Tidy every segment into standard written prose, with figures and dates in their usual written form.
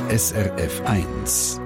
SRF 1.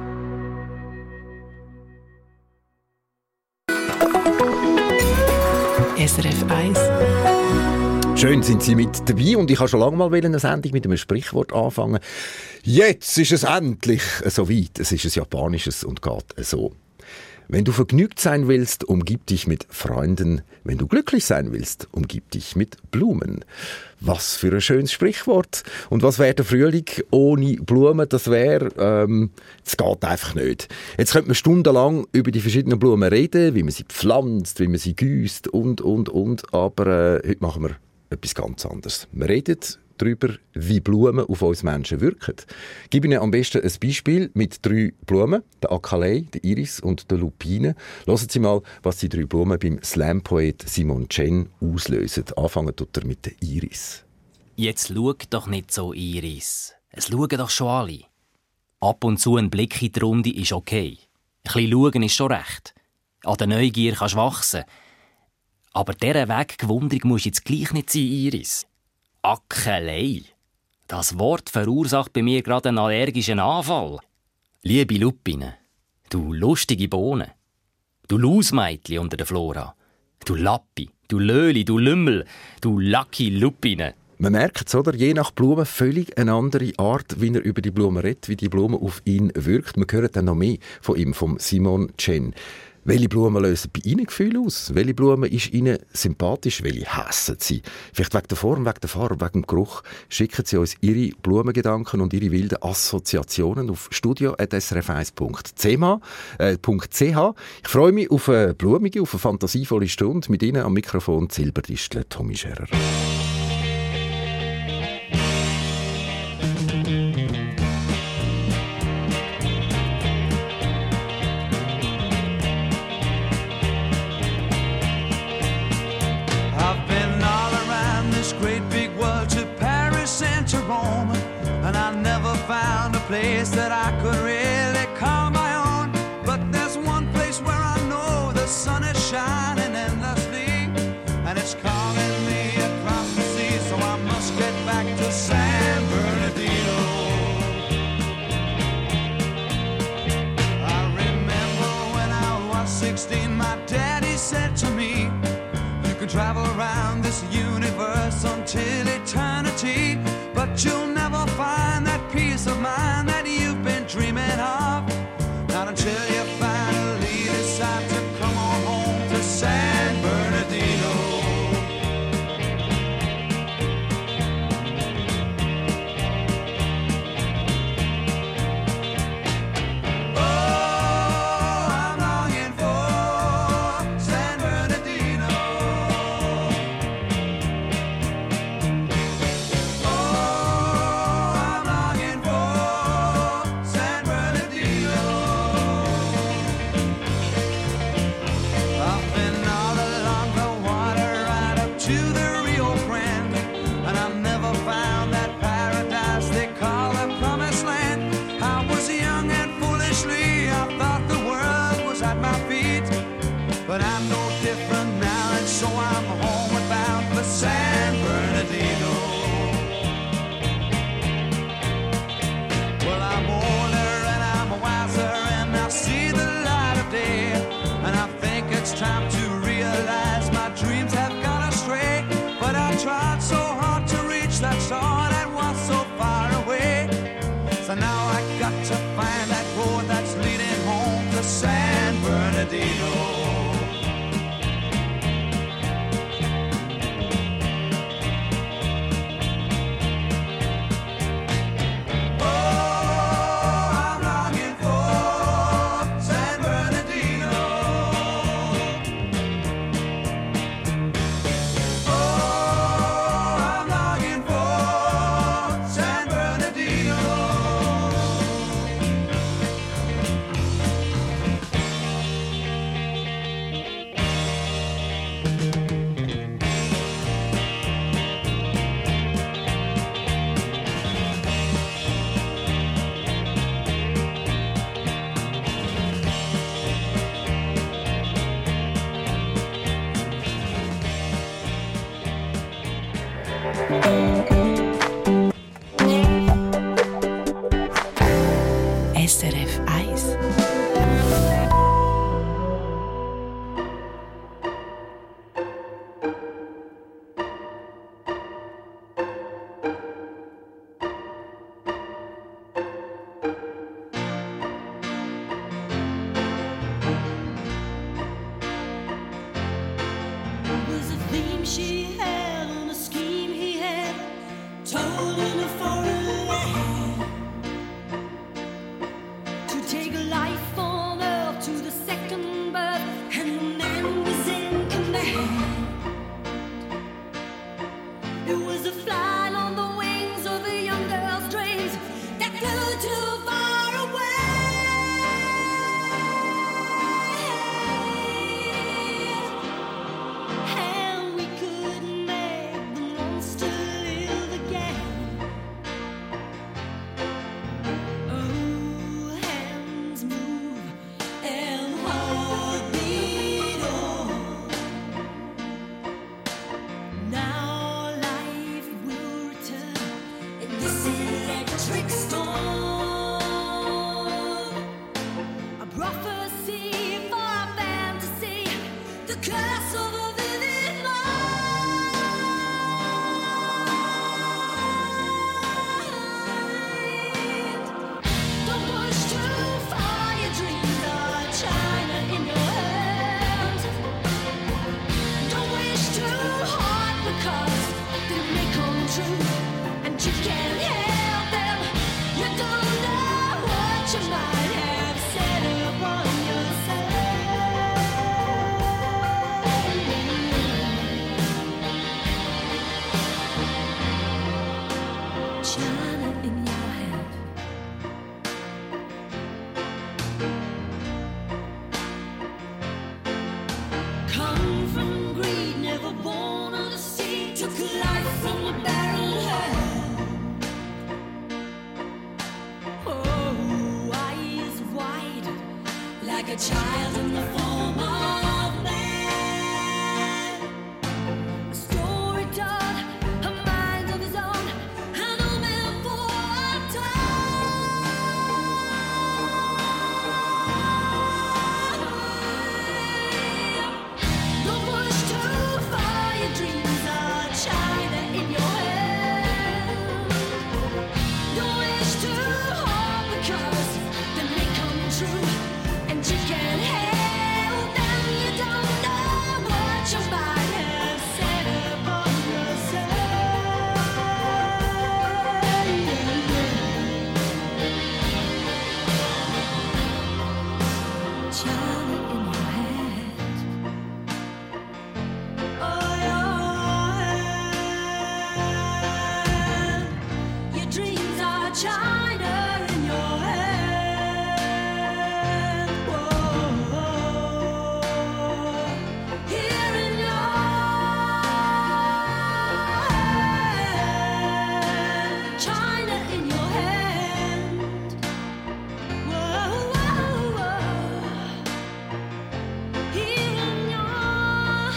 SRF 1. Schön sind Sie mit dabei und ich habe schon lange mal eine Sendung mit einem Sprichwort anfangen. Jetzt ist es endlich soweit. Es ist ein japanisches und geht so. Wenn du vergnügt sein willst, umgib dich mit Freunden. Wenn du glücklich sein willst, umgib dich mit Blumen. Was für ein schönes Sprichwort. Und was wäre der Frühling ohne Blumen? Das wäre, es geht einfach nicht. Jetzt könnte man stundenlang über die verschiedenen Blumen reden, wie man sie pflanzt, wie man sie gießt und. Aber heute machen wir etwas ganz anderes. Wir reden darüber, wie Blumen auf uns Menschen wirken. Ich gebe Ihnen am besten ein Beispiel mit 3 Blumen, der Akalei, der Iris und der Lupine. Hören Sie mal, was die 3 Blumen beim Slam-Poet Simon Chen auslösen. Anfangen tut er mit der Iris. Jetzt schau doch nicht so, Iris. Es schauen doch schon alle. Ab und zu ein Blick in die Runde ist okay. Ein bisschen schauen ist schon recht. An der Neugier kannst du wachsen. Aber dieser Weggewunderung muss jetzt gleich nicht sein, Iris. Akelei. Das Wort verursacht bei mir gerade einen allergischen Anfall. Liebe Lupine, du lustige Bohne, du Lausmeitli unter der Flora, du Lappi, du Löli, du Lümmel, du Lucky Lupine. Man merkt es, oder? Je nach Blume völlig eine andere Art, wie er über die Blume redet, wie die Blume auf ihn wirkt. Man hört dann noch mehr von ihm, vom Simon Chen. Welche Blumen lösen bei Ihnen Gefühle aus? Welche Blume ist Ihnen sympathisch? Welche hassen Sie? Vielleicht wegen der Form, wegen der Farbe, wegen dem Geruch. Schicken Sie uns Ihre Blumengedanken und Ihre wilden Assoziationen auf studio@srf1.ch. Ich freue mich auf eine blumige, auf eine fantasievolle Stunde mit Ihnen am Mikrofon Silberdistel Tommy Scherer. Found a place that I could really call my own. But there's one place where I know the sun is shining endlessly, and it's calling me across the sea, so I must get back to San Bernardino. I remember when I was 16, my daddy said to me, you can travel around this universe until eternity, but you'll never find that peace of mind that you've been dreaming of. Not until you finally decide to come on home to San Bernardino. Oh, I'm longing for San Bernardino. But I'm no different now, and so I'm homeward bound for San Bernardino. Well, I'm older and I'm wiser, and I see the light of day, and I think it's time to realize my dreams have gone astray. But I tried so hard to reach that star that was so far away, so now I got to find that road that's leading home to San Bernardino. child in the form of man. A story told, a mind of his own, and a man for a time. Don't push too far, your dreams are China in your hand. Don't wish too hard because they may come true, and you can't help them. You don't know what you might have said about yourself. China in your hand. Oh, your hand. Your dreams are China in your hand. Whoa, here in your hand. China in your hand. Whoa, here in your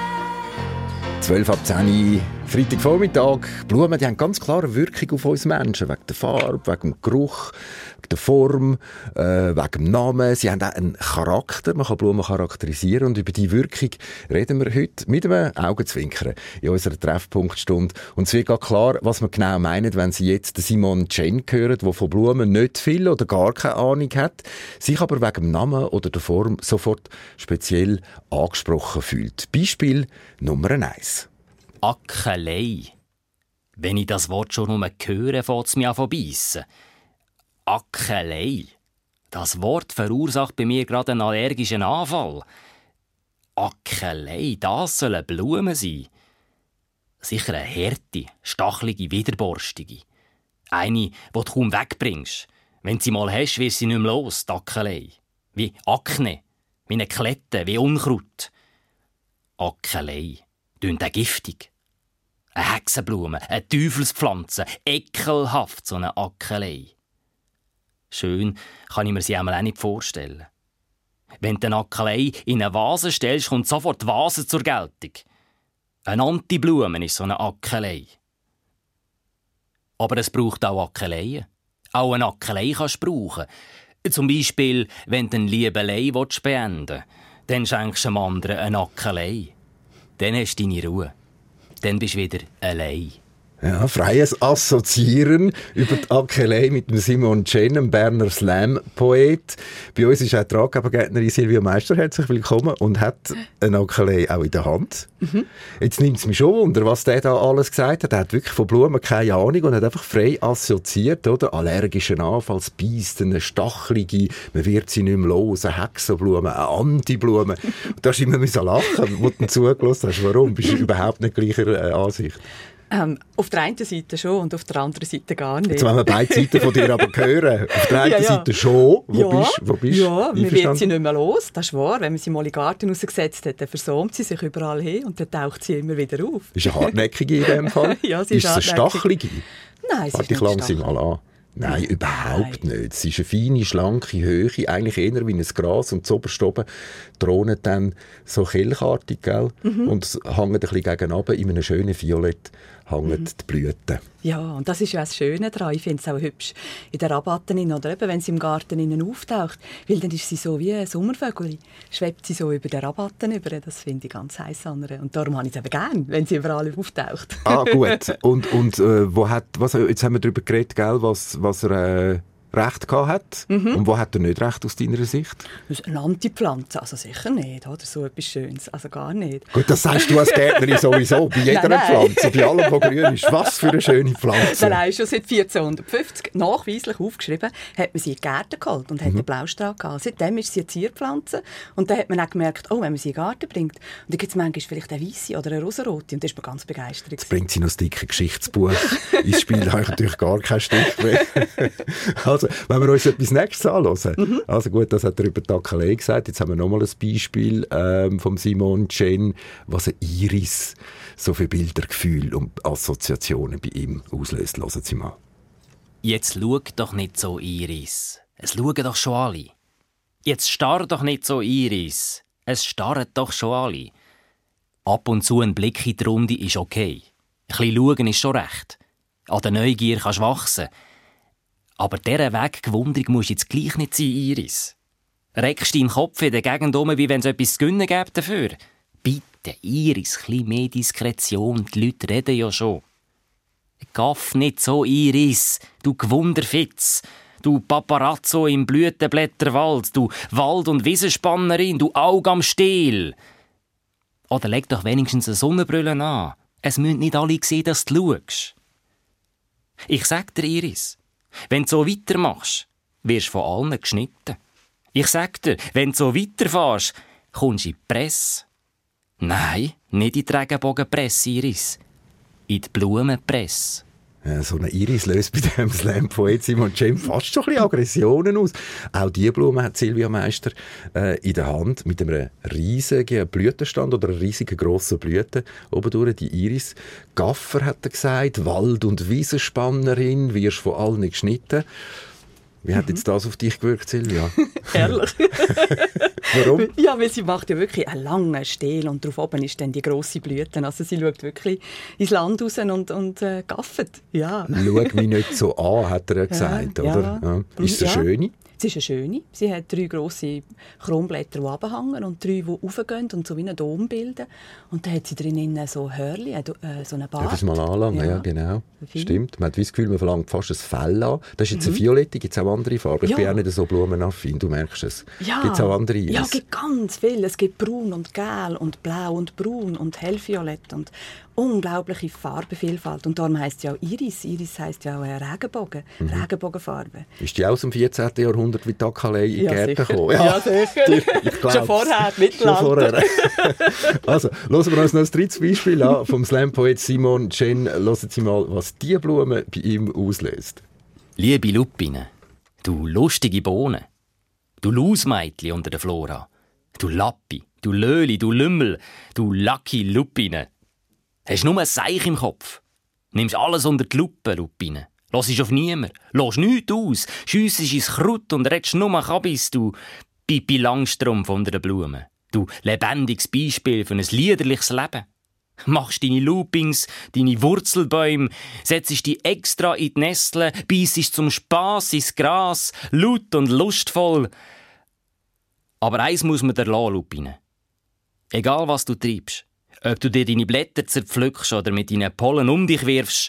hand. 12 ab 10 Uhr, Freitagvormittag. Blumen, die haben ganz klare Wirkung auf uns Menschen. Wegen der Farbe, wegen dem Geruch, wegen der Form, wegen dem Namen. Sie haben auch einen Charakter. Man kann Blumen charakterisieren. Und über die Wirkung reden wir heute mit einem Augenzwinkern in unserer Treffpunktstunde. Und es wird gar klar, was wir genau meinen, wenn Sie jetzt Simone Chen hören, die von Blumen nicht viel oder gar keine Ahnung hat, sich aber wegen dem Namen oder der Form sofort speziell angesprochen fühlt. Beispiel Nummer 1. Ackelei. Wenn ich das Wort schon nur höre, fängt es mich an zu beissen. Ackelei. Das Wort verursacht bei mir gerade einen allergischen Anfall. Ackelei, das soll eine Blume sein. Sicher eine harte, stachelige, widerborstige. Eine, die du kaum wegbringst. Wenn du sie mal hast, wirst du sie nicht mehr los, die Ackelei. Wie Akne, wie eine Klette, wie Unkraut. Ackelei, tönt auch giftig. Eine Hexenblume, eine Teufelspflanze, ekelhaft, so eine Ackelei. Schön kann ich mir sie einmal auch nicht vorstellen. Wenn du eine Ackelei in eine Vase stellst, kommt sofort die Vase zur Geltung. Eine Antiblume ist so eine Ackelei. Aber es braucht auch Ackeleien. Auch eine Ackelei kannst du brauchen. Zum Beispiel, wenn du eine Liebelei beenden willst, dann schenkst du einem anderen eine Ackelei. Dann hast du deine Ruhe. Dann bist du wieder allein. Ja, freies Assoziieren über die Ackelei mit dem Simone Chen, einem Berner Slam-Poet. Bei uns ist auch die Ratgebergärtnerin Silvia Meister herzlich willkommen und hat eine Ackelei auch in der Hand. Jetzt nimmt es mich schon wunder, was der da alles gesagt hat. Er hat wirklich von Blumen keine Ahnung und hat einfach frei assoziiert, oder? Allergischen Anfall, Beisten, eine stachelige, man wird sie nicht mehr los, eine Hexenblume, eine Antiblume. Und da hast du immer lachen, wo du zugelassen hast. Warum? Bist du überhaupt nicht gleicher Ansicht? Auf der einen Seite schon und auf der anderen Seite gar nicht. Jetzt wollen wir beide Seiten von dir aber hören. Auf der einen Seite schon. Wo bist du? Ja, man wird sie nicht mehr los, das ist wahr. Wenn man sie mal in den Garten rausgesetzt hat, dann versäumt sie sich überall hin und dann taucht sie immer wieder auf. Ist eine hartnäckige in dem Fall? Ja, sie ist eine stachelige? Nein, sie ist nicht stachelige. Mal an. Nein, überhaupt nicht. Es ist eine feine, schlanke Höhe, eigentlich eher wie ein Gras und zuoberst oben drohen dann so kelchartig, gell? Und es hängt ein bisschen gegen runter, in einem schönen Violett hängen die Blüten. Ja, und das ist ja das Schöne daran. Ich finde es auch hübsch in den Rabatten oder eben, wenn sie im Garten innen auftaucht, weil dann ist sie so wie ein Sommervögel, schwebt sie so über den Rabatten über. Das finde ich ganz heiß an ihr. Und darum habe ich es eben gern, wenn sie überall auftaucht. Ah, gut. Und jetzt haben wir darüber geredet, gell, was er Recht gehabt hat. Und wo hat er nicht Recht aus deiner Sicht? Das ist eine Antipflanze, also sicher nicht, oder? So etwas Schönes, also gar nicht. Gut, das sagst du als Gärtnerin sowieso, bei jeder Pflanze, bei allem, was grün ist. Was für eine schöne Pflanze. Nein, schon seit 1450 nachweislich aufgeschrieben, hat man sie in die Gärten geholt und hat den Blaustrahl gehabt. Seitdem ist sie eine Zierpflanze und dann hat man auch gemerkt, oh, wenn man sie in den Garten bringt, und dann gibt es manchmal vielleicht eine weisse oder eine rosarote und da ist man ganz begeistert. Jetzt bringt sie noch das dicke Geschichtsbuch ins Spiel, habe ich natürlich gar kein Stück mehr. Also, wenn wir uns etwas Nächstes anhören. Also gut, das hat er über die Ackelei gesagt. Jetzt haben wir nochmal ein Beispiel von Simone Chen, was ein Iris so viele Bilder, Gefühle und Assoziationen bei ihm auslöst. Hören Sie mal. Jetzt schau doch nicht so, Iris. Es schauen doch schon alle. Jetzt starr doch nicht so, Iris. Es starren doch schon alle. Ab und zu ein Blick in die Runde ist okay. Ein bisschen schauen ist schon recht. An der Neugier kannst du wachsen. Aber dieser Weggewunderung muss jetzt gleich nicht sein, Iris. Reckst deinen Kopf in der Gegend um, wie wenn es etwas zu gewinnen gäbe dafür. Bitte, Iris, ein bisschen mehr Diskretion. Die Leute reden ja schon. Gaff nicht so, Iris, du Gewunderfitz. Du Paparazzo im Blütenblätterwald. Du Wald- und Wiesenspannerin. Du Auge am Stiel. Oder leg doch wenigstens eine Sonnenbrille an. Es müssen nicht alle sehen, dass du schaust. Ich sag dir, Iris, wenn du so weitermachst, wirst du von allen geschnitten. Ich sag dir, wenn du so weiterfährst, kommst du in die Presse. Nein, nicht in die Regenbogenpresse, Iris. In die Blumenpresse. Ja, so eine Iris löst bei dem Slam-Poet Simon Cem fast schon ein bisschen Aggressionen aus. Auch diese Blume hat Silvia Meister in der Hand mit einem riesigen Blütenstand oder einer riesigen grossen Blüte oben durch, die Iris. Gaffer hat er gesagt, Wald- und Wiesenspannerin, wirst von allen geschnitten. Wie hat jetzt das auf dich gewirkt, Silvia? Herrlich. Warum? Ja, weil sie macht ja wirklich einen langen Stiel und drauf oben ist dann die grosse Blüte. Also sie schaut wirklich ins Land raus und gaffet. Ja. Schau mich nicht so an, hat er gesagt, Ja, oder? ja. Ja. Ist es eine schöne? Sie ist eine schöne. Sie hat 3 grosse Kronblätter, die runterhängen und 3, die raufgehen und so wie einen Dom bilden. Und dann hat sie drinnen so Hörli, so einen Bart. Darf ich es mal anlangen? Ja, genau. Stimmt. Man hat das Gefühl, man verlangt fast ein Fell an. Das ist jetzt eine Violette, gibt es auch andere Farben. Ich bin auch nicht so blumenaffin, du merkst es. Ja. Gibt es auch andere Iris? Ja, es gibt ganz viel. Es gibt braun und gel und blau und braun und hellviolett und unglaubliche Farbenvielfalt. Und darum heisst ja auch Iris. Iris heisst ja auch Regenbogen. Regenbogenfarbe. Ist die aus dem 14. Jahrhundert wie Takalei in die Gärten gekommen? Ja, sicher. Ich glaub's. Schon vorher, Mittelalter. Schon vorher. Also, hören wir uns noch ein drittes Beispiel an vom Slam-Poet Simon Cem. Hören Sie mal, was diese Blume bei ihm auslöst. Liebe Lupine, du lustige Bohne, du Lausmeitli unter der Flora, du Lappi, du Löli, du Lümmel, du Lucky Lupine. Hast nur ein Seich im Kopf. Nimmst alles unter die Lupe, Lupine. Hörst auf niemand. Lässt nichts aus. Schiessest ins Kraut und redest nur Kabis, du Pipi Langstrumpf unter den Blumen. Du lebendiges Beispiel für ein liederliches Leben. Machst deine Loopings, deine Wurzelbäume, setzt dich extra in die Nestle, beissest zum Spass ins Gras, laut und lustvoll. Aber eins muss man dir lassen, Lupine. Egal was du treibst, ob du dir deine Blätter zerpflückst oder mit deinen Pollen um dich wirfst,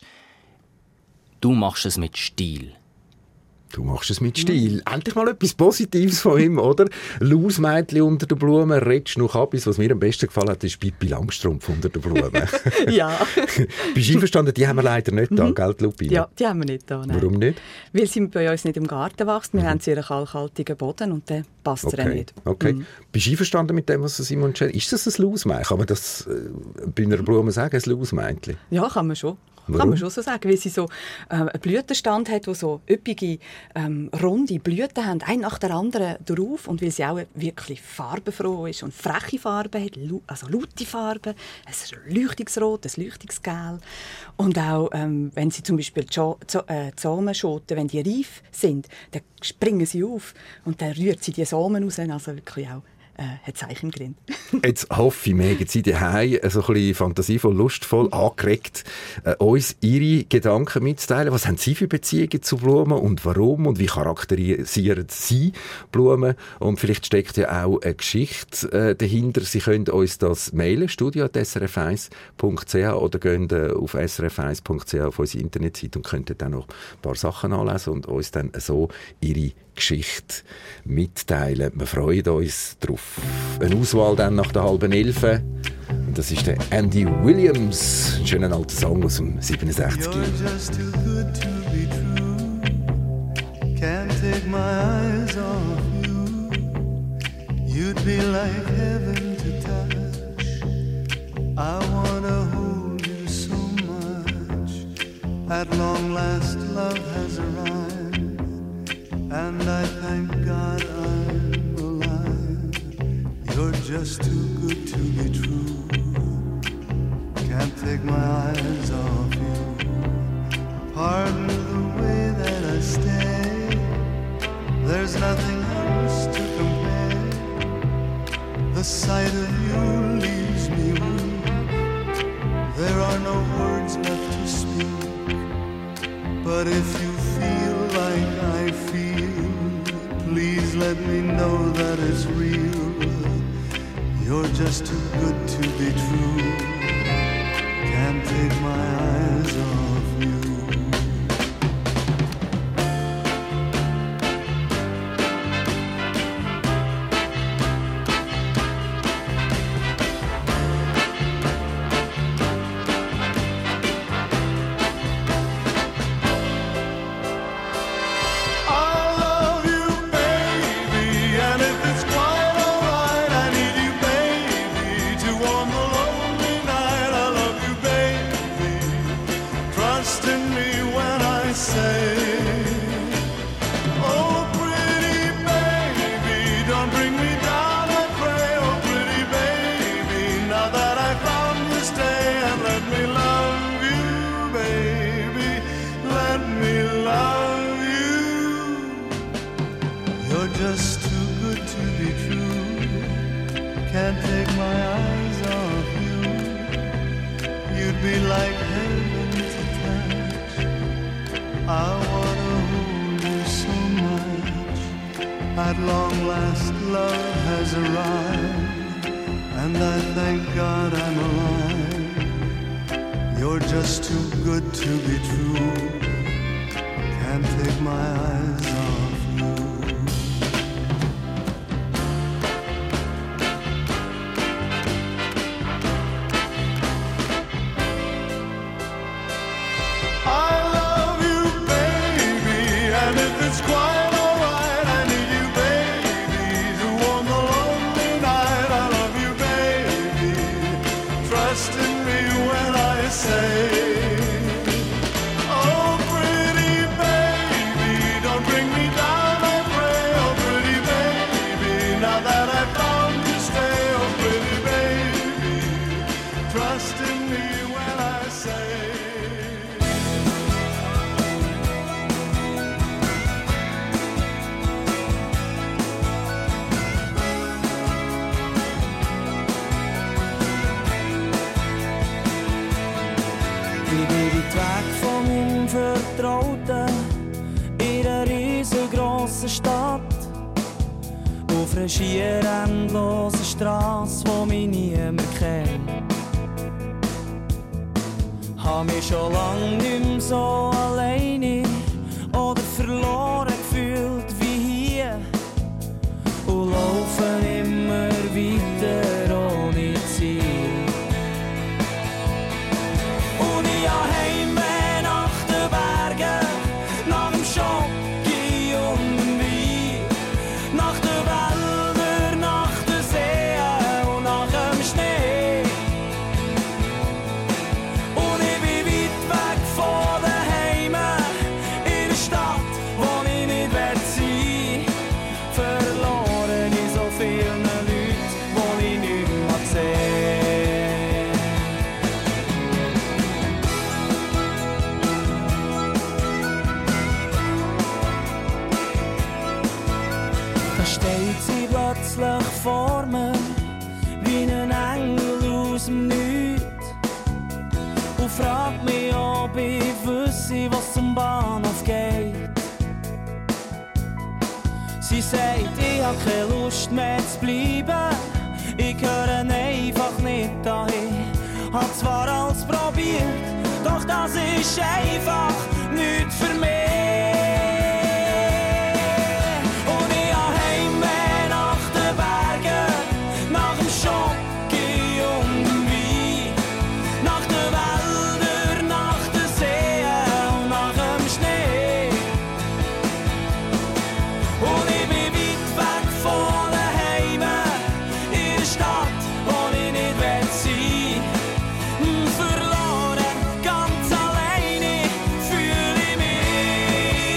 du machst es mit Stil. Du machst es mit Stil. Endlich mal etwas Positives von ihm, oder? Lausmeitli unter der Blume, redest noch Kabis. Was mir am besten gefallen hat, ist Pippi Langstrumpf unter der Blume. Ja. Bist du einverstanden? Die haben wir leider nicht da, gell, die Lupine? Ja, die haben wir nicht da. Nein. Warum nicht? Weil sie bei uns nicht im Garten wächst. Wir haben sie einen kalkhaltigen Boden und dann passt es nicht. Okay. Bist du einverstanden mit dem, was Simon Cem? Ist das ein Lausmeitli? Kann man das bei einer Blume sagen, ein Lausmeitli? Ja, kann man schon. Warum? Kann man schon so sagen, weil sie so einen Blütenstand hat, der so üppige, runde Blüten haben, eine nach der anderen drauf. Und weil sie auch wirklich farbenfroh ist und freche Farben hat, also laute Farben, ein Leuchtungsrot, ein Leuchtungsgel. Und auch, wenn sie zum Beispiel die Samenschoten, wenn die reif sind, dann springen sie auf und dann rührt sie die Samen raus. Also wirklich auch hat Zeichen drin. Jetzt hoffe ich, wir haben Sie daheim so ein bisschen fantasievoll, lustvoll angeregt, uns Ihre Gedanken mitzuteilen. Was haben Sie für Beziehungen zu Blumen und warum und wie charakterisieren Sie Blumen? Und vielleicht steckt ja auch eine Geschichte dahinter. Sie können uns das mailen, studio@srf1.ch oder gehen auf srf1.ch auf unsere Internetseite und können dann noch ein paar Sachen anlesen und uns dann so Ihre Geschichte mitteilen. Wir freuen uns drauf. Eine Auswahl dann nach der 10:30. Und das ist der Andy Williams. Ein schöner alter Song aus dem 67. You're just too good to be true. Can't take my eyes off you. You'd be like heaven to touch. I wanna hold you so much. At long last love has arrived, and I thank God I'm alive. You're just too good to be true. Can't take my eyes off you. Pardon the way that I stay. There's nothing else to compare. just too good to be true. Can't take my eyes off you. At long last, love has arrived, and I thank God I'm alive. You're just too good to be true. Can't take my eyes off you. I love you, baby, and if it's quiet, in einer riesengroßen Stadt, auf einer schier endlosen Strasse, die mich niemand kennt. Hab mich schon lang nicht mehr so alleine oder verloren gefühlt wie hier und laufe immer weiter ohne Ziel. Und ich habe Heimweh nach den Bergen, nach dem Schoki und dem Wein, nach den Wäldern, nach den Seen und nach dem Schnee. Und ich bin weit weg von daheim, in der Stadt, wo ich nicht sein will. Verloren in so vielen Leuten, die ich nicht mehr sehe. Da steht sie plötzlich vor mir, wie ein Engel aus dem Nichts, und fragt mich, ob ich wüsste, was zum Bahnhof geht. Sie sagt, ich hab keine Lust mehr zu bleiben, ich gehöre einfach nicht dahin. Hab zwar alles probiert, doch das ist einfach nichts für mich. Und ich hab Heimweh nach den Bergen, nach dem Schoki und dem Wein, nach den Wäldern, nach den Seen und nach dem Schnee. Und ich bin weit weg von daheim, in der Stadt, wo ich nicht sein will. Verloren, ganz alleine fühle ich mich.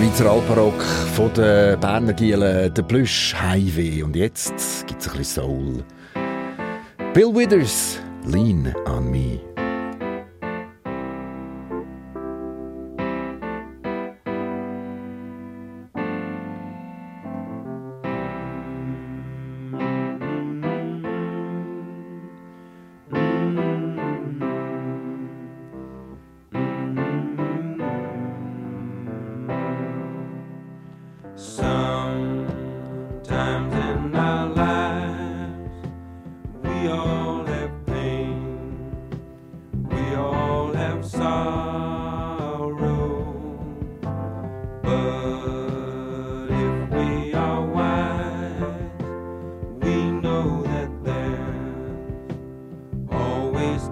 Schweizer Alparock von den Berner Gielen, der Plüsch Highway. Und jetzt gibt es ein bisschen Soul. Bill Withers, Lean on Me. Sometimes in our lives we all have pain, we all have sorrow, but if we are wise, we know that there's always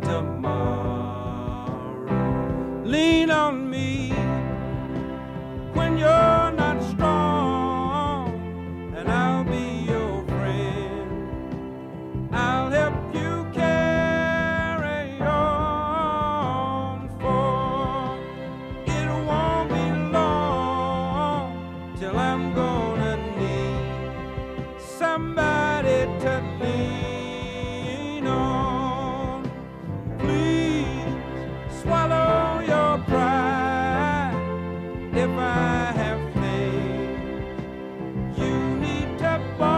tomorrow. Lean on me when you're not strong, and I'll be your friend. I'll help you carry on, for it won't be long till I'm gonna need somebody to lean on. Please swallow your pride if I have things you need to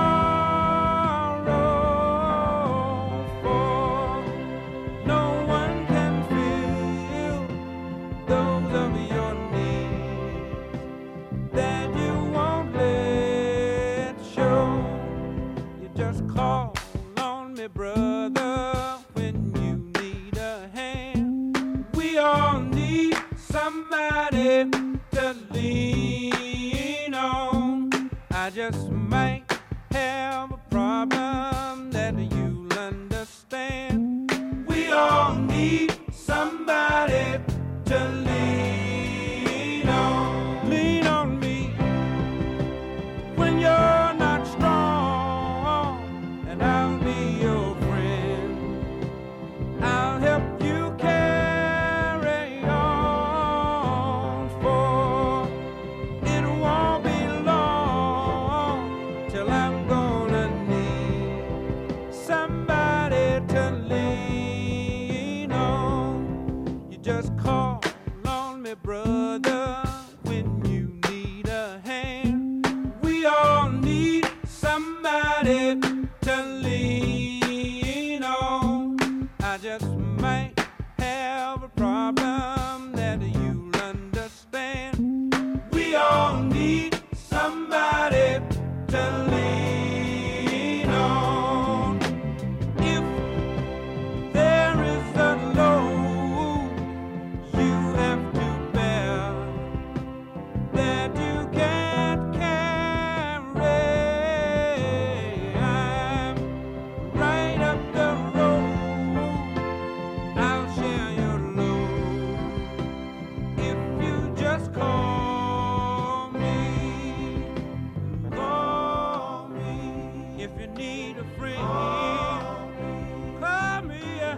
borrow, for no one can fill those of your needs that you won't let show. You just call on me, brother, when you need a hand. We all need somebody to lean on. I just might have a problem that you'll understand. We all need somebody to lean on. Lean on me when you're not strong, and I'll be your friend. I'll help you carry on, for it won't be long till I'm gonna need somebody to lean on. You just call on me, brother, when you need a hand. We all need somebody to lean on. I just might have a problem that you'll understand. We all need somebody to lean on. If there is a load you have to bear that you can't carry, I'm right up the road. I'll share your load if you just call me. Call me if you need a friend. Call me if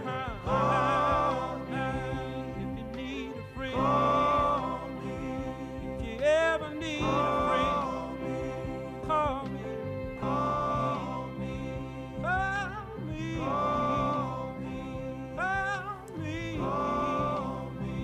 you need a friend. If you ever need a friend, call me. Call me. Call me. Call me. Call me.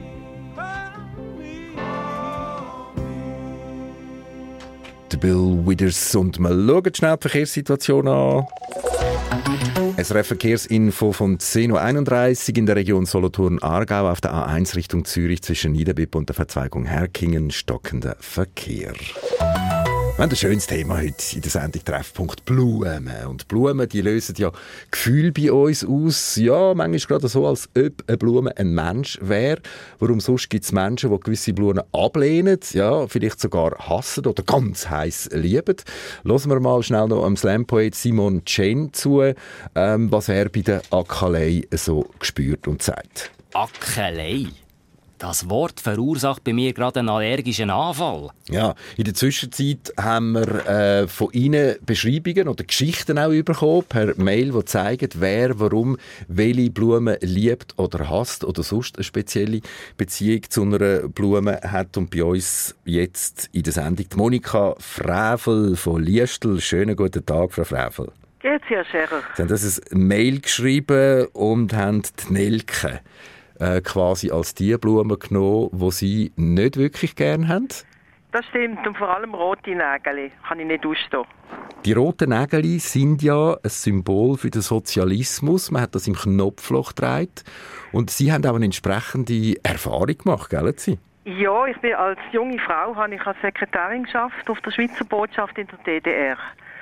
Call me. Der Bill Withers. Und wir schauen schnell die Verkehrssituation an. SRF Verkehrsinfo von 10.31 Uhr in der Region Solothurn-Aargau auf der A1 Richtung Zürich zwischen Niederbipp und der Verzweigung Herkingen stockender Verkehr. Wir haben ein schönes Thema heute in der Sendung Treffpunkt Blumen. Und Blumen, die lösen ja Gefühle bei uns aus. Ja, manchmal gerade so, als ob eine Blume ein Mensch wäre. Warum sonst gibt es Menschen, die gewisse Blumen ablehnen, ja, vielleicht sogar hassen oder ganz heiß lieben. Hören wir mal schnell noch am Slam-Poet Simon Chen zu, was er bei der Akalei so gespürt und sagt. Akelei? Das Wort verursacht bei mir gerade einen allergischen Anfall. Ja, in der Zwischenzeit haben wir von Ihnen Beschreibungen oder Geschichten auch bekommen per Mail, die zeigen, wer, warum, welche Blume liebt oder hasst oder sonst eine spezielle Beziehung zu einer Blume hat. Und bei uns jetzt in der Sendung die Monika Frevel von Liestel. Schönen guten Tag, Frau Frevel. Geht's, Herr Scherer? Sie haben das ein Mail geschrieben und haben die Nelke quasi als die Blume genommen, die Sie nicht wirklich gerne haben. Das stimmt, und vor allem rote Nägel kann ich nicht ausstehen. Die roten Nägel sind ja ein Symbol für den Sozialismus. Man hat das im Knopfloch getragen. Und Sie haben auch eine entsprechende Erfahrung gemacht, gell? Sie? Ja, ich bin als junge Frau, habe ich als Sekretärin geschafft auf der Schweizer Botschaft in der DDR.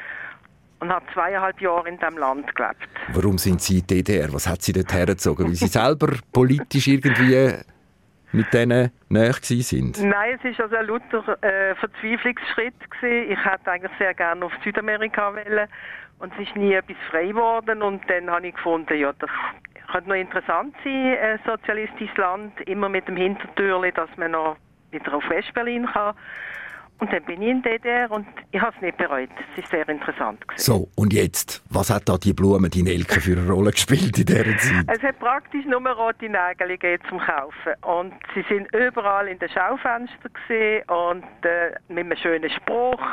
Und habe 2,5 Jahre in diesem Land gelebt. Warum sind Sie in die DDR? Was hat Sie dort hergezogen? Weil Sie selber politisch irgendwie mit denen nahe sind? Nein, es war also ein lauter Verzweiflungsschritt gewesen. Ich hätte eigentlich sehr gerne auf Südamerika wollen. Und es ist nie etwas frei geworden. Und dann habe ich gefunden, ja, das könnte noch interessant sein, ein sozialistisches Land, immer mit dem Hintertürchen, dass man noch wieder auf Westberlin kann. Und dann bin ich in DDR und ich habe es nicht bereut. Es war sehr interessant gewesen. So, und jetzt? Was hat da die Blume, die Nelke, für eine Rolle gespielt in dieser Zeit? Es hat praktisch nur rote Nägel gegeben zum Kaufen. Und sie sind überall in den Schaufenstern gesehen und mit einem schönen Spruch,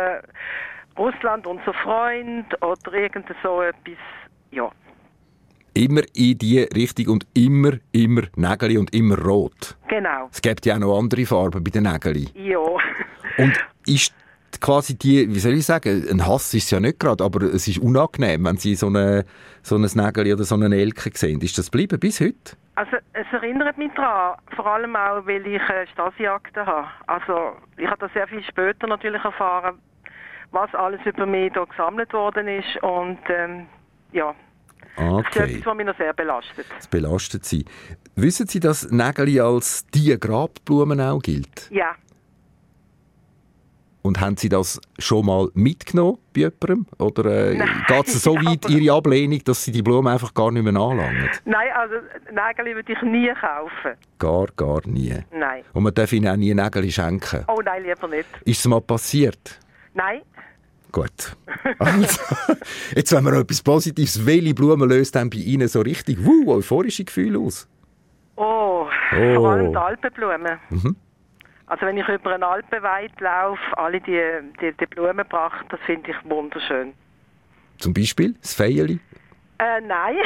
Russland unser Freund oder irgend so etwas, ja. Immer in die Richtung und immer Nägel und immer rot. Genau. Es gibt ja auch noch andere Farben bei den Nägeln. Ja. Und ist quasi die, wie soll ich sagen, ein Hass ist es ja nicht gerade, aber es ist unangenehm, wenn Sie so ein Nägel oder so eine Nelke sehen. Ist das geblieben bis heute? Also es erinnert mich daran, vor allem auch, weil ich Stasi-Akten habe. Also ich habe das sehr viel später natürlich erfahren, was alles über mich da gesammelt worden ist und ja. Okay. Das ist etwas, was mich noch sehr belastet. Das belastet Sie. Wissen Sie, dass Nägeli als die Grabblumen auch gilt? Ja. Und haben Sie das schon mal mitgenommen bei jemandem? Oder geht es so weit, aber Ihre Ablehnung, dass Sie die Blumen einfach gar nicht mehr anlangen? Nein, also Nägel würde ich nie kaufen. Gar nie? Nein. Und man darf Ihnen auch nie Nägel schenken? Oh nein, lieber nicht. Ist es mal passiert? Nein. Gut. Also, jetzt wenn wir noch etwas Positives. Welche Blume löst dann bei Ihnen so richtig euphorische Gefühle aus? Oh, vor allem die Alpenblumen. Mhm. Also wenn ich über eine Alpenweide laufe, alle die Blumenpracht, das finde ich wunderschön. Zum Beispiel das Feierli? Nein.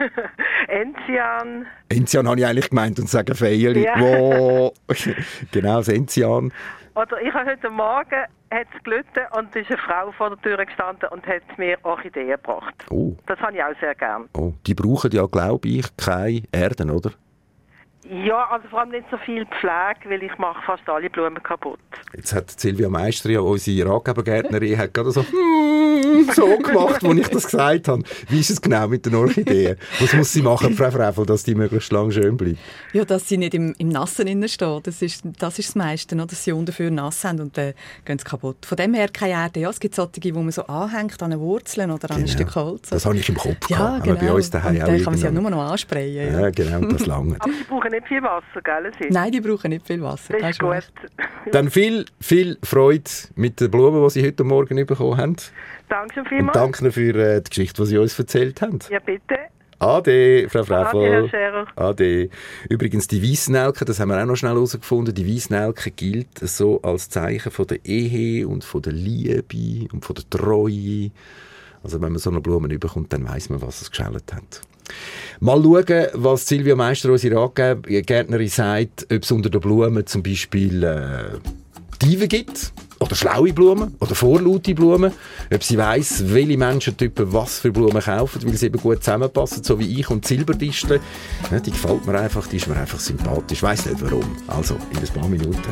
Enzian. Enzian habe ich eigentlich gemeint und sage Feierli. Ja. Wow. Genau, das Enzian. Oder ich habe heute Morgen hat's gelitten und ist eine Frau vor der Tür gestanden und hat mir Orchideen gebracht. Oh. Das habe ich auch sehr gern. Oh. Die brauchen ja, glaube ich, keine Erden, oder? Ja, also vor allem nicht so viel Pflege, weil ich mache fast alle Blumen kaputt. Jetzt hat Silvia Meister, ja, unsere Ratgebergärtnerin, hat gerade so so gemacht, als ich das gesagt habe. Wie ist es genau mit den Orchideen? Was muss sie machen, Frau Frevel, dass die möglichst lang schön bleiben? Ja, dass sie nicht im Nassen innen stehen. Das ist das meiste, oder? Dass sie unten für nass sind und dann gehen sie kaputt. Von dem her keine Erde. Ja, es gibt solche, die man so anhängt an den Wurzeln oder an ein Stück Holz. Das habe ich im Kopf ja, gehabt. Aber bei uns daheim und auch dann kann man sie ja irgendwann. nur noch ansprayen. Ja. Ja, genau, das lange. Aber sie brauchen nicht viel Wasser, gell? Sie? Nein, die brauchen nicht viel Wasser. Das ist gut. recht. Dann viel Freude mit den Blumen, die Sie heute Morgen bekommen haben. Danke schon Und vielmals. danke für die Geschichte, die Sie uns erzählt haben. Ja, bitte. Ade, Frau Frevel. Ade, Herr Scherer. Ade. Übrigens, die Weissnelke, das haben wir auch noch schnell herausgefunden, die Weissnelke gilt so als Zeichen von der Ehe und von der Liebe und von der Treue. Also wenn man so eine Blume bekommt, dann weiss man, was es geschält hat. Mal schauen, was Silvia Meister, unsere Ratgebergärtnerin, sagt, ob es unter den Blumen zum Beispiel Diven gibt, oder schlaue Blumen, oder vorlaute Blumen, ob sie weiss, welche Menschentypen was für Blumen kaufen, weil sie eben gut zusammenpassen, so wie ich und die Silberdistel. Ja, die gefällt mir einfach, die ist mir einfach sympathisch, ich weiss nicht warum. Also, in ein paar Minuten.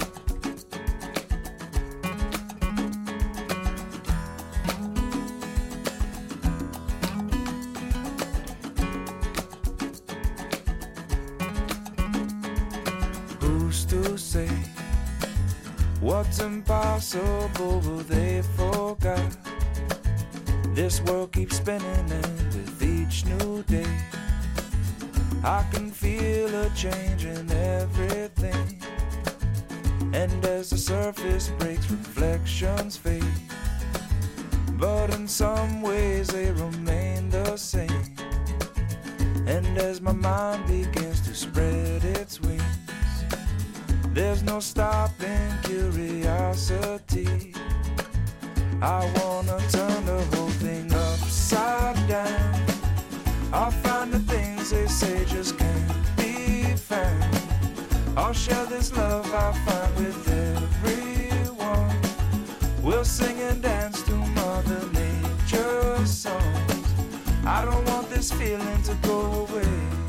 Who's to say what's impossible they forgot? This world keeps spinning and with each new day I can feel a change in everything. And as the surface breaks, reflections fade. But in some ways they remain the same. And as my mind begins to spread its wings, there's no stopping curiosity. I wanna turn the whole thing upside down. I'll find the things they say just can't be found. I'll share this love I find with everyone. We'll sing and dance to Mother Nature's songs. I don't want this feeling to go away.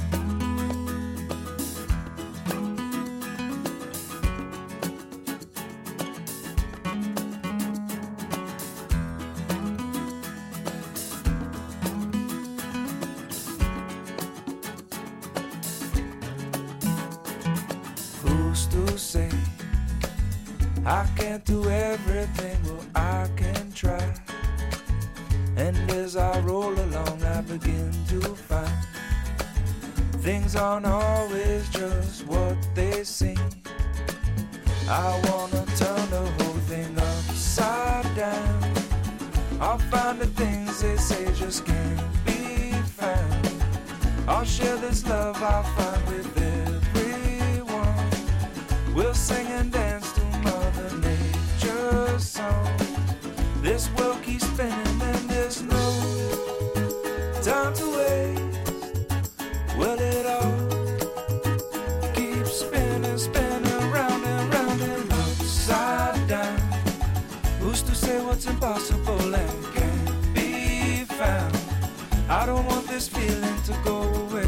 Who's to say I can't do everything? Well, I can try. And as I roll along, I begin to find things aren't always just what they seem. I wanna turn the whole thing upside down. I'll find the things they say just can't be found. I'll share this love I find with everyone. We'll sing and dance to Mother Nature's song. This world keeps spinning and there's no time to waste. Well, it all keeps spinning, spinning round and round and upside down. Who's to say what's impossible and can't be found? I don't want this feeling to go away.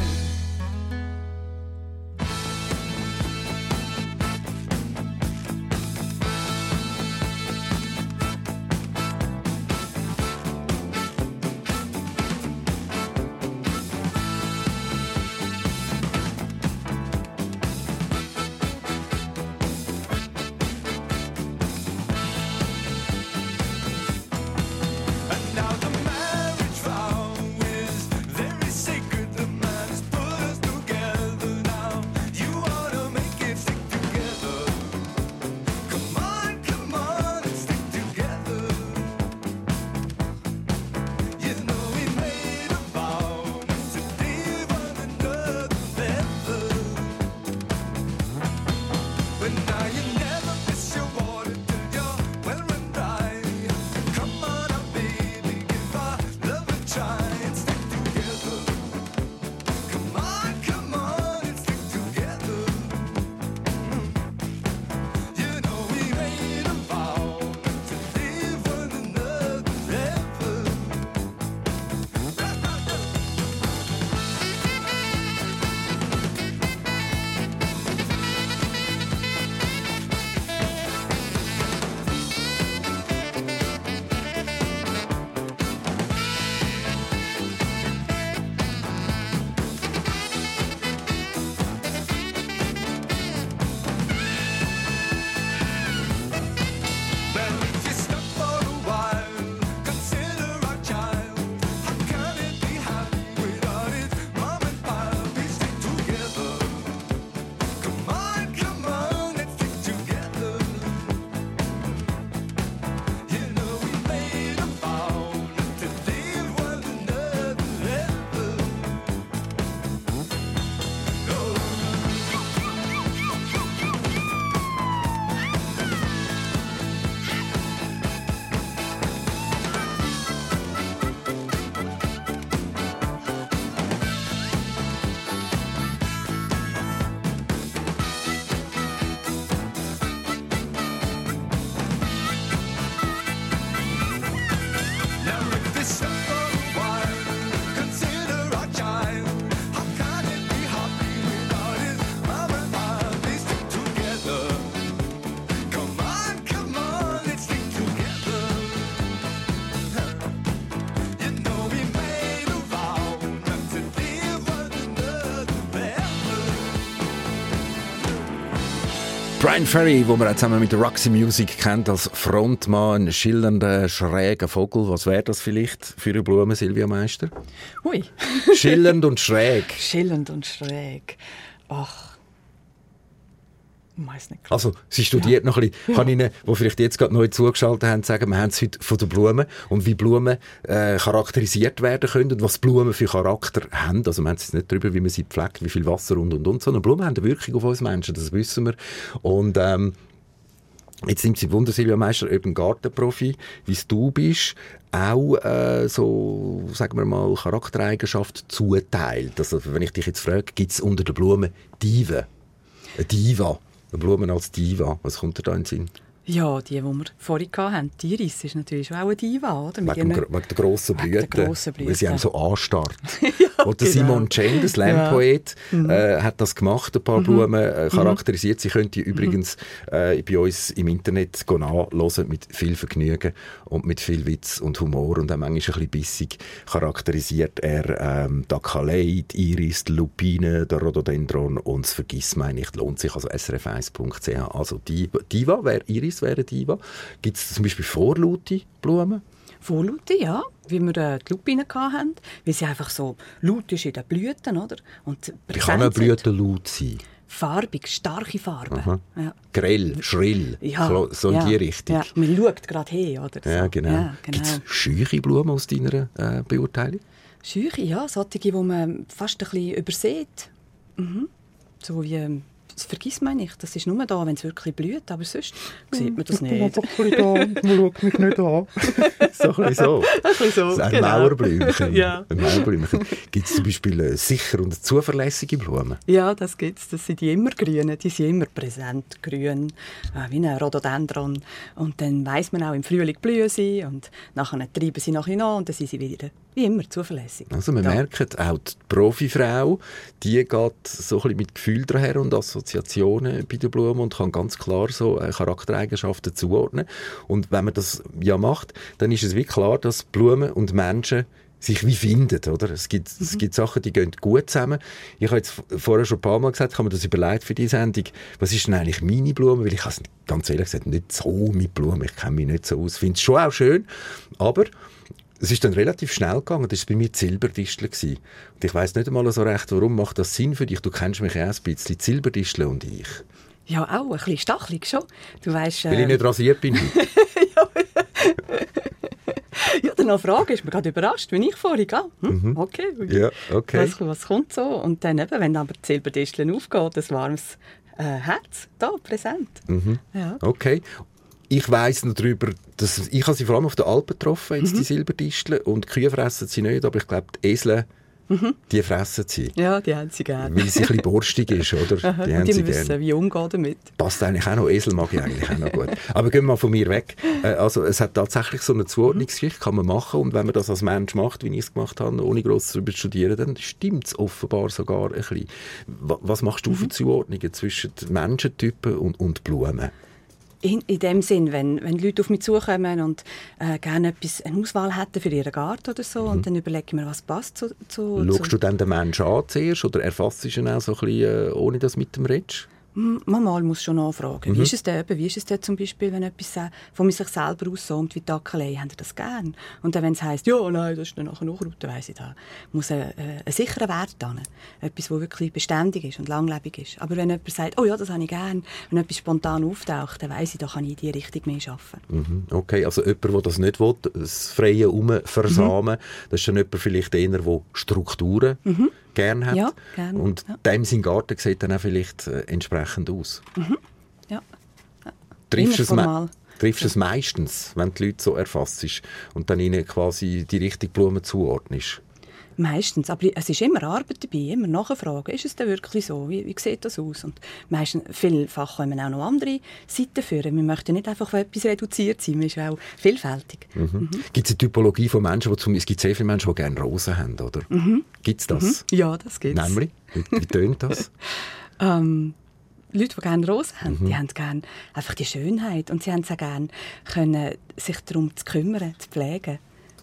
And now the marriage vow is very sacred. The man is put Brian Ferry, wo man auch zusammen mit der Roxy Music kennt als Frontmann, ein schillernder, schräger Vogel. Was wäre das vielleicht für eine Blume, Silvia Meister? Ui. Schillernd und schräg. Schillernd und schräg. Ach. Ich weiss nicht. Also, sie studiert noch ein bisschen. Kann Ihnen, die vielleicht jetzt gerade neu zugeschaltet haben, sagen, wir haben es heute von den Blumen und wie Blumen charakterisiert werden können und was Blumen für Charakter haben. Also, wir haben es jetzt nicht darüber, wie man sie pflegt, wie viel Wasser und, sondern Blumen haben eine Wirkung auf uns Menschen, das wissen wir. Und jetzt nimmt sie Wunder, Silvia Meister, eben Gartenprofi, wie es du bist, auch so, sagen wir mal, Charaktereigenschaft zuteilt. Also, wenn ich dich jetzt frage, gibt es unter den Blumen Diven? Eine Diva? Blumen als Diva, was kommt dir da in den Sinn? Ja, die wir vorhin hatten, die Iris ist natürlich auch eine Diva, oder? Wegen der grossen Blüten, weil sie einem so anstarrt. Ja, Oder Simon Chen, der Slam-Poet, hat das gemacht, ein paar Blumen charakterisiert. Sie könnt die übrigens bei uns im Internet nachhören, mit viel Vergnügen und mit viel Witz und Humor und auch manchmal ein bisschen bissig charakterisiert er Dakalei, die Iris, die Lupine, der Rhododendron und das Vergissmeinnicht. Lohnt sich, also srf1.ch. Also Diva wäre Iris, wäre Diva. Gibt es zum Beispiel vorlaute Blumen? Vorlaute, ja, wie wir die Lupine hatten, weil sie einfach so laut ist in den Blüten, oder? Und wie kann eine Blüte laut sein? Farbig, starke Farben. Ja. Grell, schrill, ja, so in die Richtung. Ja. Man schaut gerade hin, oder? So. Ja, genau. Ja, genau. Gibt es scheuche Blumen aus deiner Beurteilung? Scheuche, ja, solche, die man fast ein bisschen übersieht. So wie... Das vergisst man nicht. Das ist nur da, wenn es wirklich blüht, aber sonst sieht man das nicht. Man schaut mich nicht an. So ein bisschen so. Das ist ein Mauerblümchen. Ja. Gibt es zum Beispiel sicher und zuverlässige Blumen? Ja, das gibt es. Das sind die immergrünen. Die sind immer präsent grün, wie ein Rhododendron. Und dann weiss man auch, im Frühling blühen sie und nachher treiben sie nachher nach und dann sind sie wieder, wie immer, zuverlässig. Also man merkt, auch die Profifrau, die geht so ein bisschen mit Gefühl daher und Assoziationen bei den Blumen und kann ganz klar so Charaktereigenschaften zuordnen. Und wenn man das ja macht, dann ist es wie klar, dass Blumen und Menschen sich wie finden, oder? Es gibt Sachen, die gehen gut zusammen. Ich habe jetzt vorher schon ein paar Mal gesagt, ich habe mir das überlegt für die Sendung, was ist denn eigentlich meine Blume? Weil ich habe es ganz ehrlich gesagt nicht so mit Blumen, ich kenne mich nicht so aus. Ich finde es schon auch schön, aber es ist dann relativ schnell gegangen. Das war bei mir die Silberdistel. Und ich weiss nicht einmal so recht, warum macht das Sinn für dich? Du kennst mich ja auch ein bisschen, die Silberdistel und ich. Ja, auch ein bisschen stachelig schon. Du weißt, weil ich nicht rasiert bin. Ja, dann Frage ist mir gerade überrascht, wenn ich vorhin gehe. Okay. Ja, okay. Was kommt so? Und dann eben, wenn aber die Silberdistel aufgeht, ein warmes Herz da, präsent. Ja. Okay. Ich weiss noch darüber, dass ich habe sie vor allem auf den Alpen getroffen, jetzt die Silberdisteln, und die Kühe fressen sie nicht, aber ich glaube, die Esel, die fressen sie. Ja, die haben sie gerne. Weil sie ein bisschen borstig ist, oder? Die haben sie wissen, gern. Wie umgehen damit. Passt eigentlich auch noch, Esel mag ich eigentlich auch noch gut. Aber gehen wir mal von mir weg. Also es hat tatsächlich so eine Zuordnungsgeschichte, kann man machen, und wenn man das als Mensch macht, wie ich es gemacht habe, ohne gross darüber zu studieren, dann stimmt es offenbar sogar ein bisschen. Was machst du für Zuordnungen zwischen Menschentypen und Blumen? In dem Sinn, wenn Leute auf mich zukommen und gerne eine Auswahl hätten für ihren Garten oder so, und dann überlege ich mir, was passt zu... Schaust du dann den Menschen an zuerst oder erfasst du ihn auch so ein bisschen, ohne dass du mit dem redest? Manchmal muss schon nachfragen. Wie ist es denn? Wie ist es denn zum Beispiel, wenn etwas von sich selber aussommt, wie Dakalei, haben die das gern? Und dann, wenn es heisst, ja, nein, das ist dann nachher Nachrut, dann weiss ich, da muss ein sicherer Wert hin. Etwas, das wirklich beständig ist und langlebig ist. Aber wenn jemand sagt, oh ja, das habe ich gern, wenn etwas spontan auftaucht, dann weiss ich, da kann ich in die Richtung mehr arbeiten. Okay, also jemand, der das nicht will, das freie Umversamen, das ist dann jemand vielleicht eher, der Strukturen gerne hat. Ja, gerne. Und dem sein Garten sieht dann auch vielleicht entsprechend aus. Ja. Triffst du es meistens, wenn die Leute so erfasst und dann ihnen quasi die richtige Blume zuordnest? Meistens, aber es ist immer Arbeit dabei, immer nachfragen. Ist es denn wirklich so? Wie sieht das aus? Und meistens, vielfach kommen auch noch andere Seiten führen. Wir möchten nicht einfach auf etwas reduziert sein, wir sind auch vielfältig. Gibt es eine Typologie von Menschen, es gibt sehr viele Menschen, die gerne Rosen haben, oder? Gibt es das? Ja, das gibt es. Nämlich? Wie tönt das? Leute, die gerne Rosen haben, die haben gerne einfach die Schönheit, und sie haben es auch gerne, sich darum zu kümmern, zu pflegen.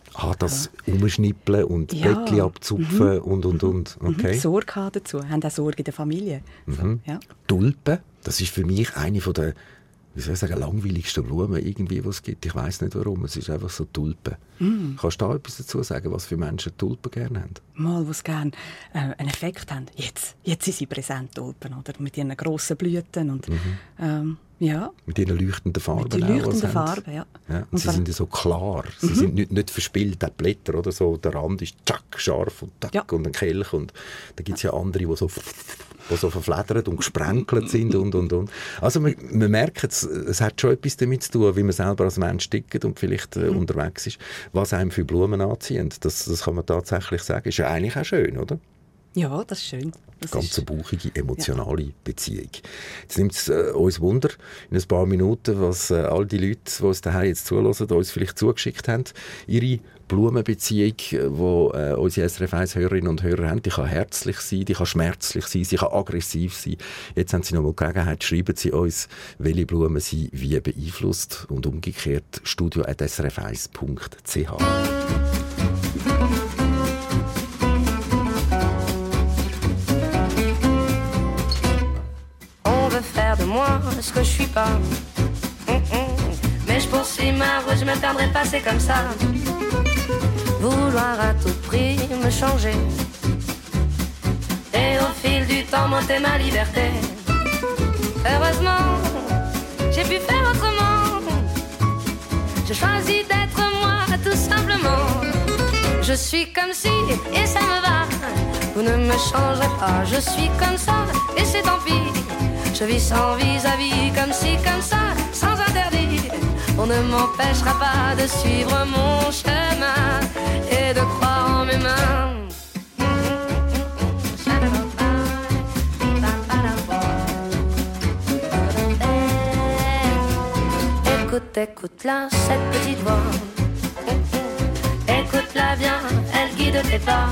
Das Umschnippeln und Blättchen abzupfen und. Okay. Sorge haben dazu, haben auch Sorge in der Familie. So, ja. Tulpen? Das ist für mich eine von der, wie soll ich sagen, langweiligsten Blumen, irgendwie, die es gibt. Ich weiss nicht warum. Es ist einfach so Tulpen. Kannst du da etwas dazu sagen, was für Menschen Tulpen gerne haben? Mal, die gerne einen Effekt haben. Jetzt sind sie präsent, Tulpen, oder? Mit ihren grossen Blüten. Und, ja. Mit ihren leuchtenden Farben. Mit den leuchtenden Farben, ja. Und sie sind ja so klar. Sie sind nicht verspielt, auch die Blätter, oder so. Der Rand ist tschack, scharf und tack und ein Kelch. Und da gibt es ja andere, die so verfledert und gesprenkelt sind und. Also man merkt, es hat schon etwas damit zu tun, wie man selber als Mensch tickt und vielleicht unterwegs ist, was einem für Blumen anziehen. Das kann man tatsächlich sagen. Ist ja eigentlich auch schön, oder? Ja, das ist schön. Ganz eine bauchige, emotionale Beziehung. Jetzt nimmt es uns Wunder, in ein paar Minuten, was all die Leute, die uns daheim jetzt zuhören, uns vielleicht zugeschickt haben. Ihre Blumenbeziehung, die unsere SRF 1-Hörerinnen und Hörer haben, die kann herzlich sein, die kann schmerzlich sein, sie kann aggressiv sein. Jetzt haben Sie noch mal die Gelegenheit, schreiben Sie uns, welche Blumen Sie wie beeinflusst und umgekehrt studio@srf1.ch. Faire de moi ce que je suis pas. Mais je poursuis ma route, je me perdrai pas, c'est comme ça. Vouloir à tout prix me changer. Et au fil du temps monter ma liberté. Heureusement, j'ai pu faire autrement. Je choisis d'être moi tout simplement. Je suis comme si et ça me va. Vous ne me changerez pas, je suis comme ça et c'est tant pis. Je vis sans vis-à-vis, comme si, comme ça, sans interdit. On ne m'empêchera pas de suivre mon chemin et de croire en mes mains. Écoute, écoute-la, cette petite voix. Écoute-la bien, elle guide tes pas.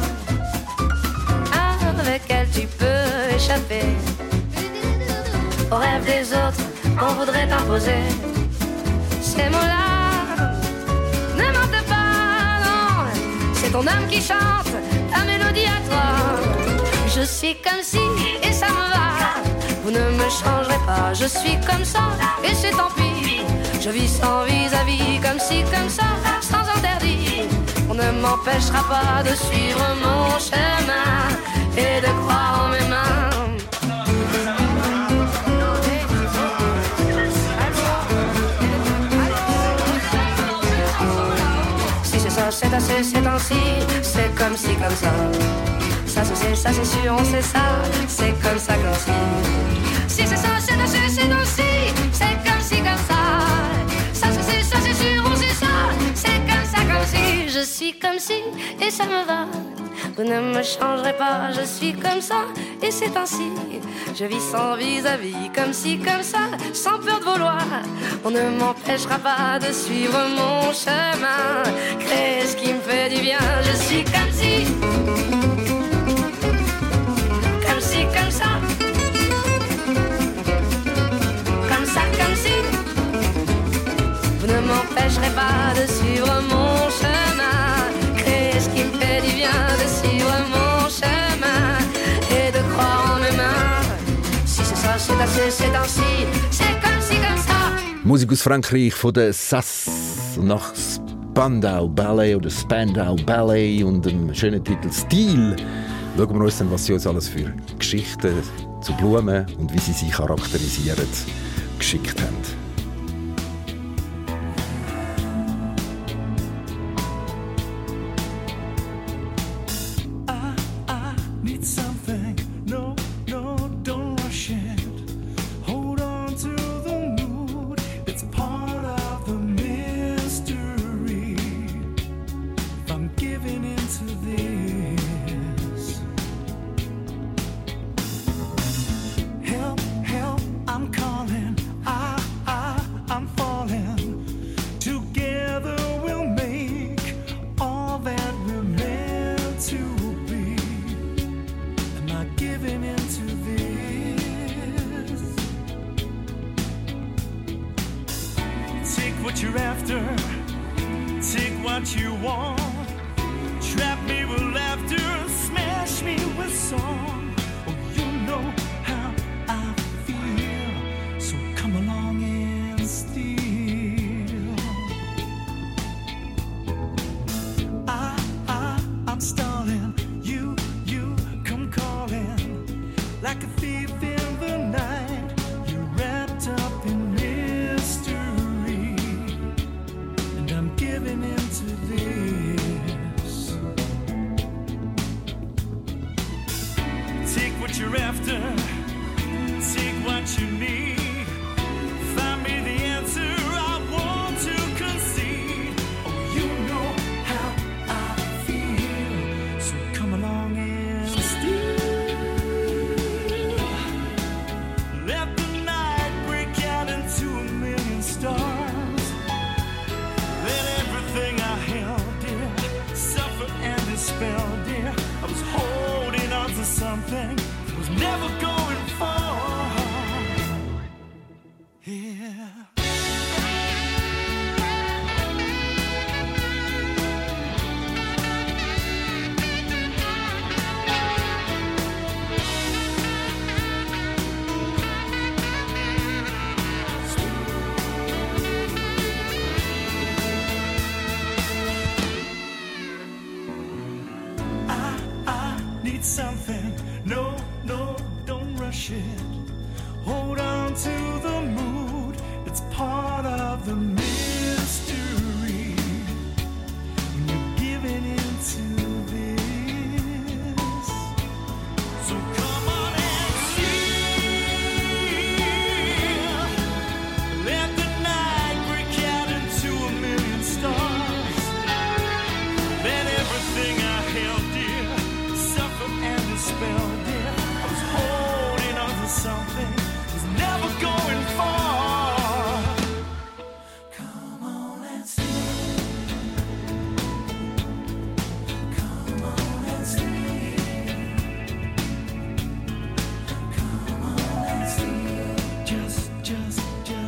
Avec elle tu peux échapper aux rêves des autres qu'on voudrait t'imposer. Ces mots-là ne mentent pas, non. C'est ton âme qui chante ta mélodie à toi. Je suis comme si et ça me va. Vous ne me changerez pas, je suis comme ça et c'est tant pis. Je vis sans vis-à-vis, comme si, comme ça, sans interdit. On ne m'empêchera pas de suivre mon chemin et de croire en mes mains. C'est assez, c'est ainsi, c'est comme si, comme ça. Ça c'est sûr, on sait ça, c'est comme ça, comme si. Si c'est ça, c'est assez, c'est ainsi, c'est comme si, comme ça. Ça c'est sûr, on sait ça, c'est comme ça, comme si. Je suis comme si, et ça me va. Vous ne me changerez pas, je suis comme ça, et c'est ainsi. Je vis sans vis-à-vis, comme si, comme ça, sans peur de vouloir. On ne m'empêchera pas de suivre mon chemin, créer ce qui me fait du bien. Je suis comme si, comme si, comme ça, comme ça, comme si. Vous ne m'empêcherez pas de suivre mon chemin, créer ce qui me fait du bien, de suivre mon chemin et de croire en mes mains. C'est assez, c'est ainsi, c'est comme si, comme ça. Musik aus Frankreich von der Sass nach Spandau Ballet oder Spandau Ballet und dem schönen Titel Stil. Schauen wir uns dann, was sie uns alles für Geschichten zu Blumen und wie sie sich charakterisieren, geschickt haben. Help, I'm calling. you're after. Take what you need. Find me the answer I want to concede. Oh, you know how I feel. So come along and steal. Let the night break out into a million stars. Let everything I held dear suffer and dispel, dear. I was holding on to something that was never going far. Yeah. I need something. No, no, don't rush it. Hold on to the mood. It's part of the mystery. When you're giving into this. So come on and see. Let the night break out into a million stars. Let everything I held dear suffer and dispel, dear. I was holding on to something that was never going far. Come on and see. Come on and see. Come on and see. Just.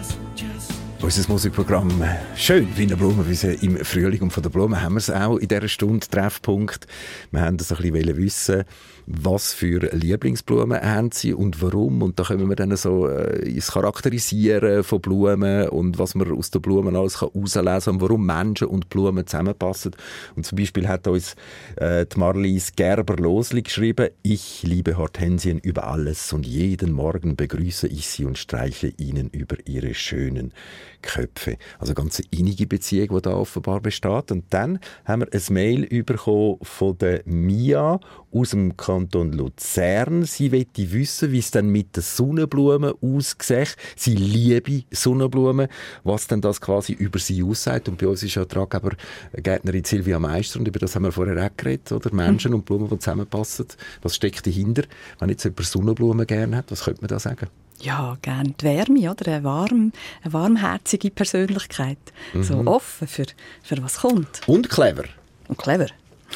Unser Musikprogramm «Schön wie eine Blume», wie sie im Frühling, und von der Blume haben wir es auch in dieser Stunde Treffpunkt. Wir wollten das ein bisschen wissen, was für Lieblingsblumen haben sie und warum. Und da können wir dann so ins Charakterisieren von Blumen und was man aus den Blumen alles herauslesen kann und warum Menschen und Blumen zusammenpassen. Und zum Beispiel hat uns die Marlies Gerber-Losli geschrieben: «Ich liebe Hortensien über alles und jeden Morgen begrüße ich sie und streiche ihnen über ihre schönen Köpfe.» Also eine ganz innige Beziehung, die da offenbar besteht. Und dann haben wir ein Mail bekommen von der Mia aus dem Kanton Luzern. Sie möchte wissen, wie es dann mit den Sonnenblumen aussieht. Sie liebe Sonnenblumen, was denn das quasi über sie aussagt. Und bei uns ist ja Traggeber Gärtnerin Silvia Meister, und über das haben wir vorher auch geredet, oder? Menschen und Blumen, die zusammenpassen. Was steckt dahinter? Wenn jetzt jemand Sonnenblumen gerne hat, was könnte man da sagen? Ja, gerne die Wärme, oder? Eine warmherzige Persönlichkeit. So offen für was kommt. Und clever. Und clever.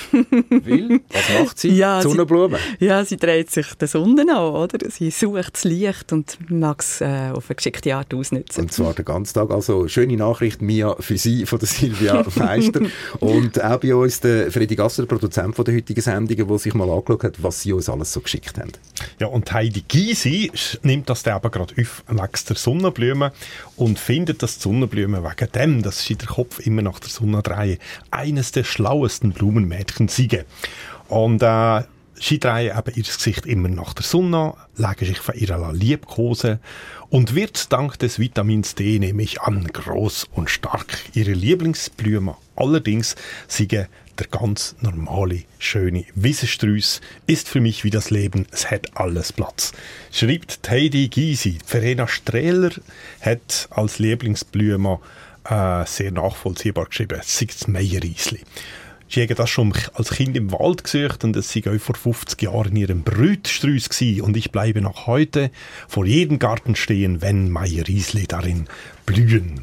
Weil, was macht sie? Ja, die Sonnenblume? Sie dreht sich der Sonne an, oder? Sie sucht das Licht und mag es auf eine geschickte Art ausnutzen. Und zwar den ganzen Tag. Also schöne Nachricht, Mia, für Sie von der Silvia Meister. Und auch bei uns der Freddy Gasser, der Produzent von der heutigen Sendung, der sich mal angeschaut hat, was Sie uns alles so geschickt haben. Ja, und Heidi Gysi nimmt das eben gerade auf wegen der Sonnenblume und findet, dass die Sonnenblume wegen dem, dass sie der Kopf immer nach der Sonne dreht, eines der schlauesten Blumenmädchen siegen. Und sie drehen eben ihr Gesicht immer nach der Sonne, legen sich von ihrer Liebkosen und wird dank des Vitamins D, nehme ich an, gross und stark. Ihre Lieblingsblume allerdings siegen der ganz normale, schöne Wiesenstrauss ist für mich wie das Leben, es hat alles Platz. Schreibt Heidi Gysi. Verena Strehler hat als Lieblingsblume sehr nachvollziehbar geschrieben, es ist das Meierriesli. Sie haben das schon als Kind im Wald gesucht und es war auch vor 50 Jahren in ihrem Brütstrauss gewesen. Und ich bleibe noch heute vor jedem Garten stehen, wenn Meierriesli darin blühen.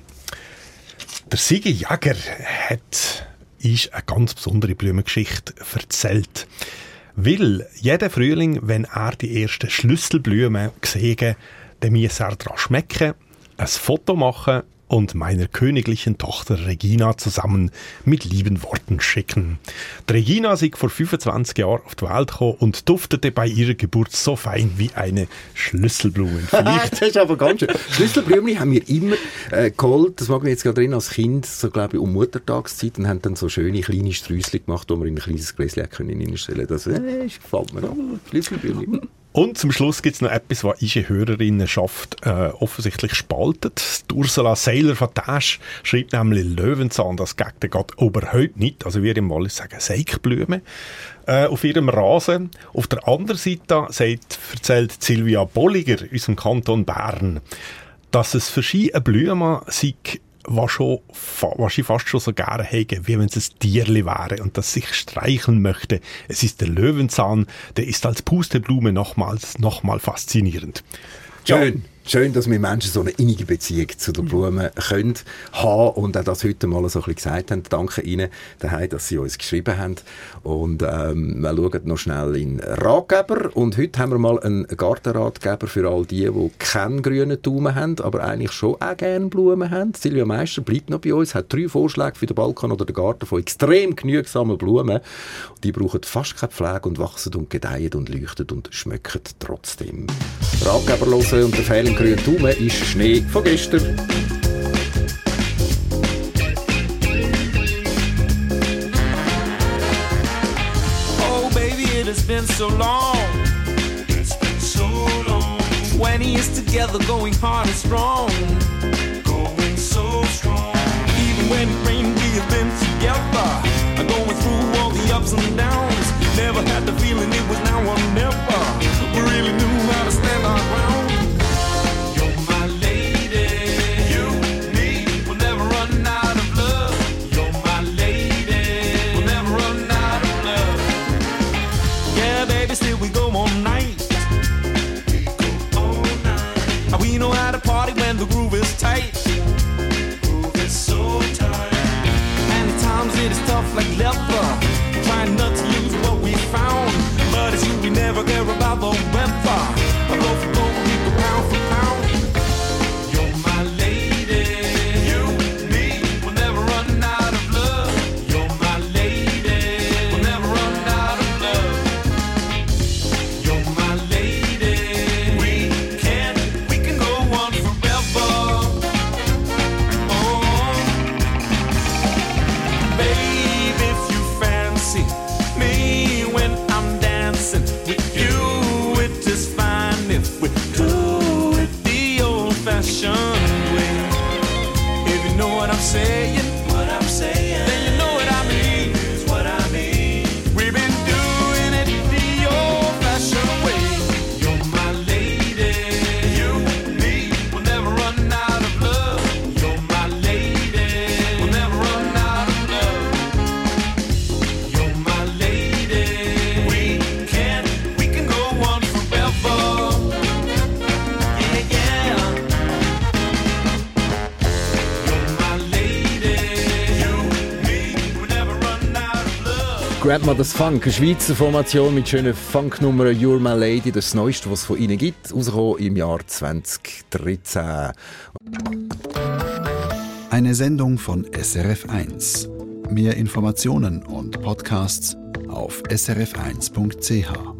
Der Sigi Jäger hat eine ganz besondere Blumengeschichte erzählt. Weil jeden Frühling, wenn er die ersten Schlüsselblumen gesehen, dann muss er daran schmecken, ein Foto machen und meiner königlichen Tochter Regina zusammen mit lieben Worten schicken. Die Regina ist vor 25 Jahren auf die Welt gekommen und duftete bei ihrer Geburt so fein wie eine Schlüsselblume. Das ist aber ganz schön. Schlüsselblumen haben wir immer geholt. Das mag ich jetzt gerade drin als Kind, so glaube ich um Muttertagszeit, und haben dann so schöne kleine Sträusschen gemacht, die wir in ein kleines Gläschen reinstellen können. Das gefällt mir auch. Schlüsselblumen. Und zum Schluss gibt es noch etwas, was unsere Hörerinnenschaft offensichtlich spaltet. Die Ursula Seiler von Tasch schreibt nämlich Löwenzahn, das geht gerade überhaupt nicht. Also wir im Wallis sagen Seikblume auf ihrem Rasen. Auf der anderen Seite erzählt Silvia Bolliger aus dem Kanton Bern, dass es verschiedene Blumen sei, was ich fast schon so gerne hätte, wie wenn es ein Tierli wäre und das sich streicheln möchte. Es ist der Löwenzahn, der ist als Pusteblume nochmal faszinierend. Schön, dass wir Menschen so eine innige Beziehung zu den Blumen können haben und auch das heute mal so ein bisschen gesagt haben. Danke Ihnen daheim, dass Sie uns geschrieben haben. Und wir schauen noch schnell in Ratgeber. Und heute haben wir mal einen Gartenratgeber für all die keinen grünen Daumen haben, aber eigentlich schon auch gerne Blumen haben. Silvia Meister bleibt noch bei uns, hat 3 Vorschläge für den Balkon oder den Garten von extrem genügsamen Blumen. Die brauchen fast keine Pflege und wachsen und gedeihen und leuchten und schmecken trotzdem. Ratgeber hören und der Fehler grünen Daumen ist Schnee von gestern. Oh baby, it has been so long. It's been so long. 20 years together, going hard and strong. Going so strong. Even when it rained, we have been together. Going through all the ups and downs. Never had the feeling it was now or never. We really knew how to stand our ground. The groove is tight. Groove is so tight. And at times it is tough like leather. Trying not to lose what we found. But it's you, we never care about the weather. I go for gold, we go pound for pound. You're my lady. You, me, we'll never run out of love. You're my lady. We'll never run out of love. You're my lady. We can go on forever. Saying what I'm saying, then you know what I mean. It's what I mean. We've been doing it the old-fashioned way. You're my lady. You, me, we'll never run out of love. You're my lady. We'll never run out of love. You're my lady. We can go on forever. Yeah, yeah. Grandmother's Funk, eine Schweizer Formation mit schönen Funknummern. You're My Lady, das Neueste, was es von ihnen gibt, rausgekommen im Jahr 2013. Eine Sendung von SRF1. Mehr Informationen und Podcasts auf srf1.ch.